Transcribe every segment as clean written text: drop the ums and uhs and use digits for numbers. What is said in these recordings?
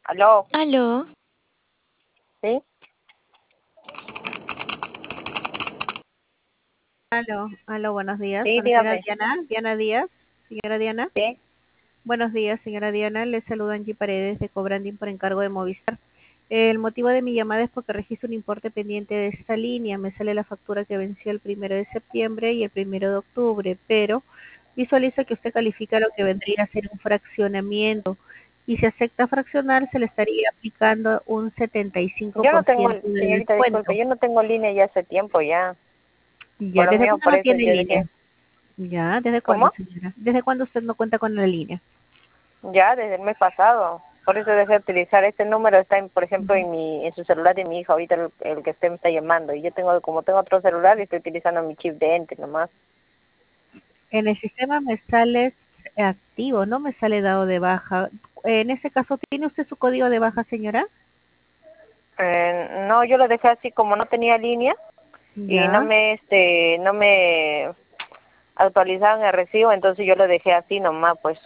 Aló, Aló, ¿sí? Aló, buenos días. Sí, Con la señora dígame. Diana Díaz. Señora Diana. Sí, Buenos días, señora Diana. Le saluda Angie Paredes de Cobranding por encargo de Movistar. El motivo de mi llamada es porque registro un importe pendiente de esta línea. Me sale la factura que venció el 1 de septiembre y el 1 de octubre, pero visualiza que usted califica lo que vendría a ser un fraccionamiento. Y si acepta fraccionar, se le estaría aplicando un yo no tengo, 75% de señorita, disculpe, descuento. yo no tengo línea ya hace tiempo ya. Ya, Por lo ¿desde mismo, cuándo por no eso tiene yo línea? dejé. Ya, ¿desde cuándo, ¿Cómo? señora? ¿Desde cuándo usted no cuenta con la línea? Ya, desde el mes pasado. Por eso dejé de utilizar este número, está, por ejemplo, Ujú. en su celular de mi hija, ahorita el que usted me está llamando. Y yo tengo, como tengo otro celular, y estoy utilizando mi chip de ente nomás. En el sistema me sale activo, no me sale dado de baja. En ese caso, ¿tiene usted su código de baja, señora? No, yo lo dejé así como no tenía línea y Ya, no me actualizaban el recibo, entonces yo lo dejé así nomás, pues.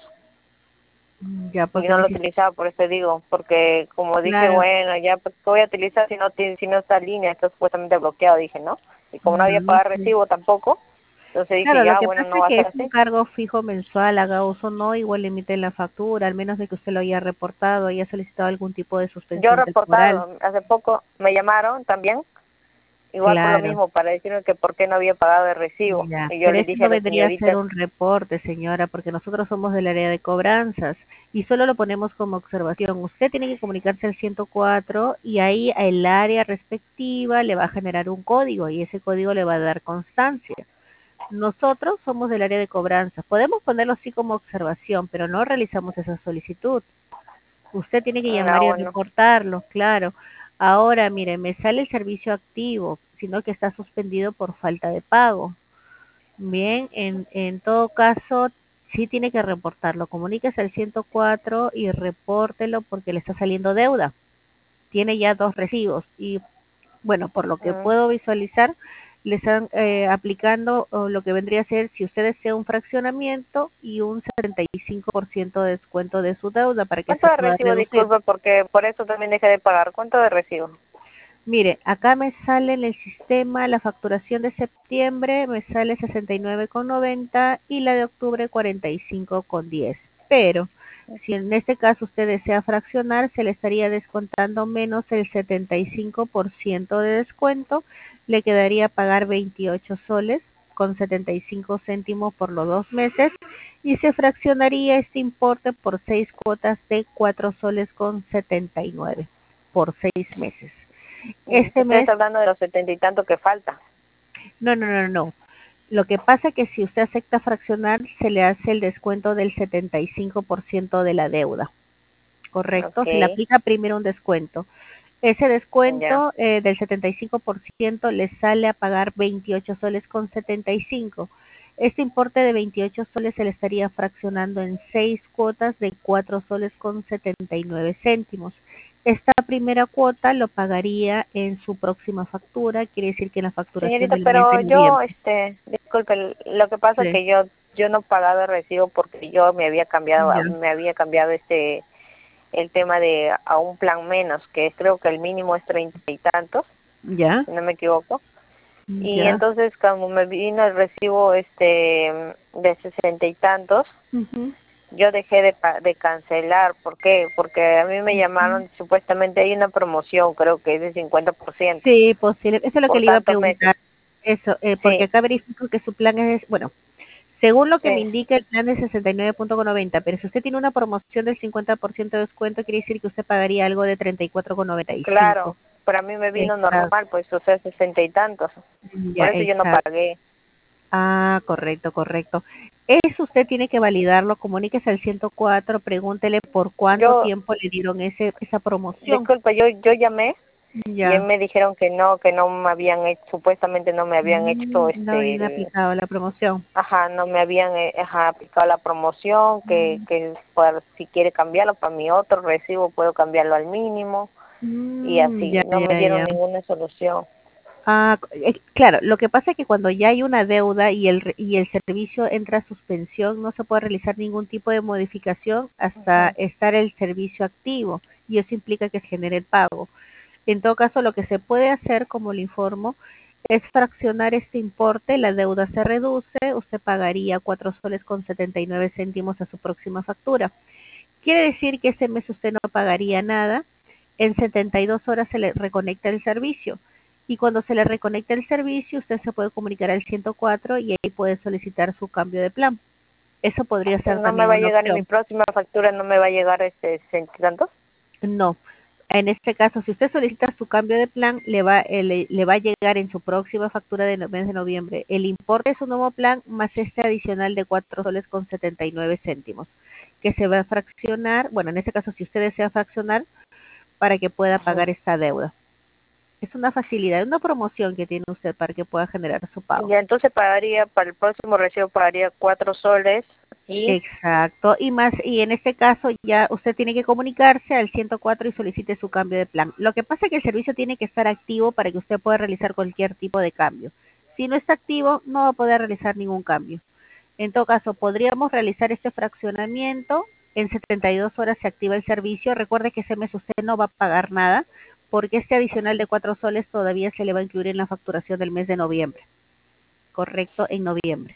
ya, Y porque no en el lo sistema, utilizaba, por eso digo, porque como dije, claro, bueno, ya, pues, ¿qué voy a utilizar si no está en línea? Está supuestamente bloqueado, dije, ¿no? Y como no no, había no pagado sé. recibo tampoco, entonces dije, Claro, lo ya, que bueno, pasa no es va a que ser es un así. cargo fijo mensual, haga uso o no, igual le emiten la factura, al menos de que usted lo haya reportado, haya solicitado algún tipo de Yo he suspensión temporal. reportado, hace poco me llamaron también, igual por lo Claro. mismo, para decirme que por qué no había pagado el recibo. Ya, Y yo pero les ese dije a no la vendría a ser señorita, un reporte, señora, porque nosotros somos del área de cobranzas y solo lo ponemos como observación. Usted tiene que comunicarse al 104 y ahí el área respectiva le va a generar un código y ese código le va a dar constancia. Nosotros somos del área de cobranzas. Podemos ponerlo así como observación, pero no realizamos esa solicitud. Usted tiene que llamar no, y bueno, reportarlo, claro. Ahora, mire, me sale el servicio activo, sino que está suspendido por falta de pago. Bien, en todo caso, sí tiene que reportarlo. Comuníquese al 104 y repórtelo porque le está saliendo deuda. Tiene ya dos recibos y, bueno, por lo que mm, puedo visualizar, le están aplicando lo que vendría a ser, si usted desea un fraccionamiento y un 75% de descuento de su deuda para que ¿cuánto se de pueda recibo? reducir. Disculpe, porque por eso también dejé de pagar. ¿Cuánto de recibo? Mire, acá me sale en el sistema la facturación de septiembre, me sale 69,90 y la de octubre 45,10. Pero si en este caso usted desea fraccionar, se le estaría descontando menos el 75% de descuento, le quedaría pagar 28 soles con 75 céntimos por los 2 meses y se fraccionaría este importe por 6 cuotas de 4 soles con 79 por 6 meses. Este Usted mes, está hablando de los 70 y tanto que falta. no, no, no, no. Lo que pasa es que si usted acepta fraccionar, se le hace el descuento del 75% de la deuda, ¿correcto? Se le Ok, aplica primero un descuento. Ese ya. descuento del 75% le sale a pagar 28 soles con 75. Este importe de 28 soles se le estaría fraccionando en 6 cuotas de 4 soles con 79 céntimos. Esta primera cuota lo pagaría en su próxima factura, quiere decir que en la facturación Señorita, del mes de pero yo, noviembre. disculpe, lo que pasa es Sí, que yo no pagaba el recibo porque yo ya, me había cambiado el tema de a un plan menos, que creo que el mínimo es 30 y tantos, ya, si no me equivoco. Y ya. entonces cuando me vino el recibo de 60 y tantos, Ujú. yo dejé de cancelar. ¿Por qué? Porque a mí me llamaron, supuestamente hay una promoción, creo que es de 50% Sí, posible. Eso es lo que por le iba a tantos meses. preguntar. Eso, porque Sí, acá verifico que su plan es, bueno, según lo que me sí. indica el plan de 69,90, pero si usted tiene una promoción del 50% de descuento, quiere decir que usted pagaría algo de 34,95. Claro, pero a mí me vino Exacto, normal, pues, o sea, 60 y tantos. ya, Por eso yo no exacto. pagué. Ah, correcto, correcto. Eso usted tiene que validarlo, comuníquese al 104, pregúntele por cuánto Yo, tiempo le dieron esa promoción. disculpa, yo llamé y Ya. me dijeron que no me habían hecho, supuestamente no me habían hecho No habían aplicado la promoción. ajá, no me habían aplicado la promoción, que si quiere cambiarlo para mi otro recibo puedo cambiarlo al mínimo y Mm, así, ya, no me ya, dieron ya. ninguna solución. Claro, lo que pasa es que cuando ya hay una deuda y el servicio entra a suspensión, no se puede realizar ningún tipo de modificación hasta Ujú. estar el servicio activo y eso implica que se genere el pago. En todo caso, lo que se puede hacer, como le informo, es fraccionar este importe, la deuda se reduce, usted pagaría 4 soles con 79 céntimos a su próxima factura. Quiere decir que ese mes usted no pagaría nada, en 72 horas se le reconecta el servicio y cuando se le reconecta el servicio usted se puede comunicar al 104 y ahí puede solicitar su cambio de plan. Eso podría Pero ser no me también va a una llegar en mi opción. próxima factura, no me va a llegar tantos. No. En este caso, si usted solicita su cambio de plan, le va a llegar en su próxima factura de mes de noviembre el importe de su nuevo plan más este adicional de 4 soles con 79 céntimos, que se va a fraccionar, bueno, en este caso, si usted desea fraccionar, para que pueda Ujú. pagar esta deuda. Es una facilidad, una promoción que tiene usted para que pueda generar su pago. Ya, entonces pagaría, para el próximo recibo pagaría 4 soles y... Exacto, y más, y en este caso ya usted tiene que comunicarse al 104 y solicite su cambio de plan. Lo que pasa es que el servicio tiene que estar activo para que usted pueda realizar cualquier tipo de cambio. Si no está activo, no va a poder realizar ningún cambio. En todo caso, podríamos realizar este fraccionamiento. En 72 horas se activa el servicio. Recuerde que ese mes usted no va a pagar nada porque este adicional de 4 soles todavía se le va a incluir en la facturación del mes de noviembre. Correcto, en noviembre.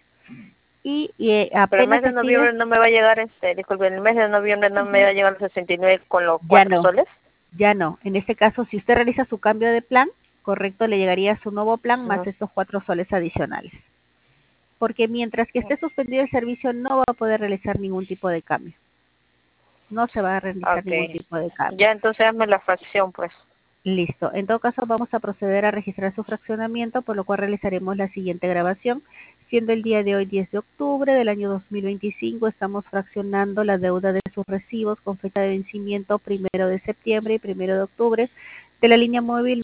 Y Pero el mes apenas se de active, noviembre no me va a llegar, disculpe, el mes de noviembre no me va a llegar los 69 con los ya cuatro no. soles. Ya no. En este caso, si usted realiza su cambio de plan, correcto, le llegaría su nuevo plan más Ujú. estos 4 soles adicionales. Porque mientras que esté suspendido el servicio, no va a poder realizar ningún tipo de cambio. No se va a realizar ningún Okay. tipo de cambio. Ya, entonces hazme la fracción, pues. Listo. En todo caso, vamos a proceder a registrar su fraccionamiento, por lo cual realizaremos la siguiente grabación. Siendo el día de hoy 10 de octubre del año 2025, estamos fraccionando la deuda de sus recibos con fecha de vencimiento 1 de septiembre y 1 de octubre de la línea móvil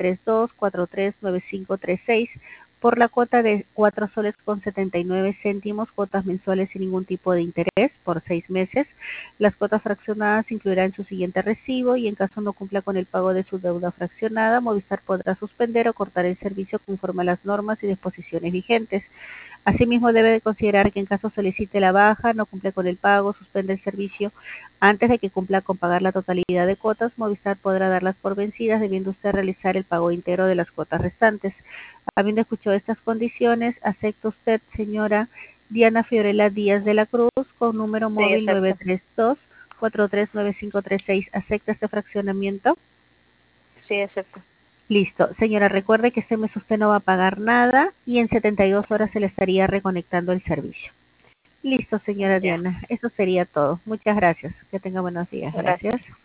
932-439536 por la cuota de 4 soles con 79 céntimos, cuotas mensuales sin ningún tipo de interés por 6 meses. Las cuotas fraccionadas incluirán su siguiente recibo y en caso no cumpla con el pago de su deuda fraccionada, Movistar podrá suspender o cortar el servicio conforme a las normas y disposiciones vigentes. Asimismo, debe de considerar que en caso solicite la baja, no cumple con el pago, suspende el servicio antes de que cumpla con pagar la totalidad de cuotas, Movistar podrá darlas por vencidas, debiendo usted realizar el pago íntegro de las cuotas restantes. Habiendo escuchado estas condiciones, ¿acepta usted, señora Diana Fiorella Díaz de la Cruz, con número Sí, móvil acepto. 932-439536? ¿Acepta este fraccionamiento? Sí, acepto. Listo. Señora, recuerde que este mes usted no va a pagar nada y en 72 horas Ujú. se le estaría reconectando el servicio. Listo, señora Ya, Diana. Eso sería todo. Muchas gracias. Que tenga buenos días. gracias. Gracias.